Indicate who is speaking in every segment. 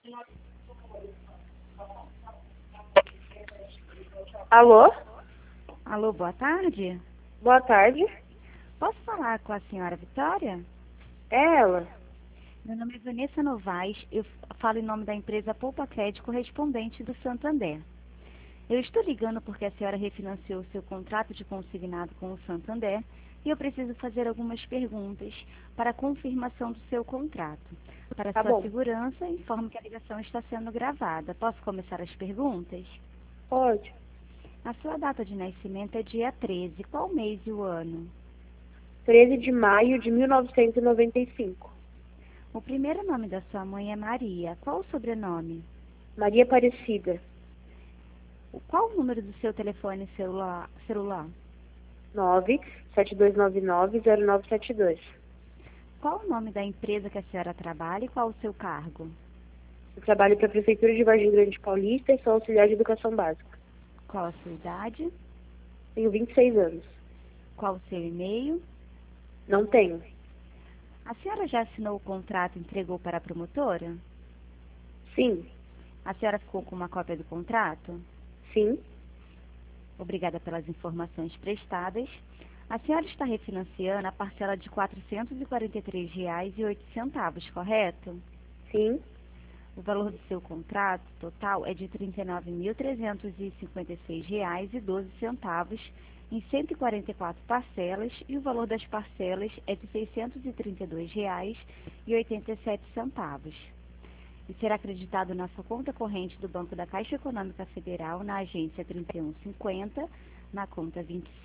Speaker 1: Alô?
Speaker 2: Alô, boa tarde.
Speaker 1: Boa tarde.
Speaker 2: Posso falar com a senhora Vitória?
Speaker 1: É ela.
Speaker 2: Meu nome é Vanessa Novaes, eu falo em nome da empresa Poupa Crédito correspondente do Santander. Eu estou ligando porque a senhora refinanciou seu contrato de consignado com o Santander e eu preciso fazer algumas perguntas para a confirmação do seu contrato. Para
Speaker 1: Tá
Speaker 2: sua
Speaker 1: bom.
Speaker 2: segurança, informo que a ligação está sendo gravada. Posso começar as perguntas?
Speaker 1: Pode.
Speaker 2: A sua data de nascimento é dia 13. Qual mês e o ano?
Speaker 1: 13 de maio de 1995.
Speaker 2: O primeiro nome da sua mãe é Maria. Qual o sobrenome?
Speaker 1: Maria Aparecida.
Speaker 2: Qual o número do seu telefone celular?
Speaker 1: 972990972.
Speaker 2: Qual o nome da empresa que a senhora trabalha e qual o seu cargo?
Speaker 1: Eu trabalho para a Prefeitura de Vargem Grande Paulista e sou auxiliar de educação básica.
Speaker 2: Qual a sua idade?
Speaker 1: Tenho 26 anos.
Speaker 2: Qual o seu e-mail?
Speaker 1: Não tenho.
Speaker 2: A senhora já assinou o contrato e entregou para a promotora?
Speaker 1: Sim.
Speaker 2: A senhora ficou com uma cópia do contrato?
Speaker 1: Sim.
Speaker 2: Obrigada pelas informações prestadas. A senhora está refinanciando a parcela de R$ 443,08, correto?
Speaker 1: Sim.
Speaker 2: O valor do seu contrato total é de R$ 39.356,12 em 144 parcelas e o valor das parcelas é de R$ 632,87. E será acreditado na sua conta corrente do Banco da Caixa Econômica Federal, na agência 3150, na conta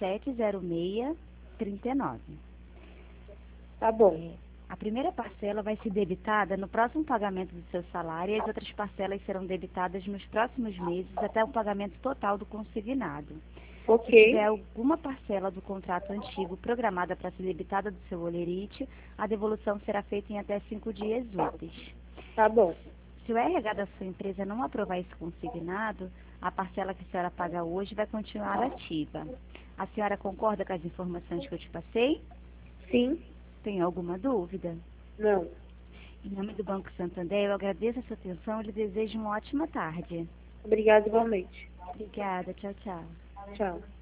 Speaker 2: 270639.
Speaker 1: Tá bom.
Speaker 2: A primeira parcela vai ser debitada no próximo pagamento do seu salário e as outras parcelas serão debitadas nos próximos meses até o pagamento total do consignado. Se tiver
Speaker 1: Ok.
Speaker 2: alguma parcela do contrato antigo programada para ser debitada do seu holerite, a devolução será feita em até 5 dias úteis.
Speaker 1: Tá bom.
Speaker 2: Se o RH da sua empresa não aprovar esse consignado, a parcela que a senhora paga hoje vai continuar ativa. A senhora concorda com as informações que eu te passei?
Speaker 1: Sim.
Speaker 2: Tem alguma dúvida?
Speaker 1: Não.
Speaker 2: Em nome do Banco Santander, eu agradeço a sua atenção e lhe desejo uma ótima tarde.
Speaker 1: Obrigada igualmente.
Speaker 2: Obrigada, tchau, tchau.
Speaker 1: Tchau.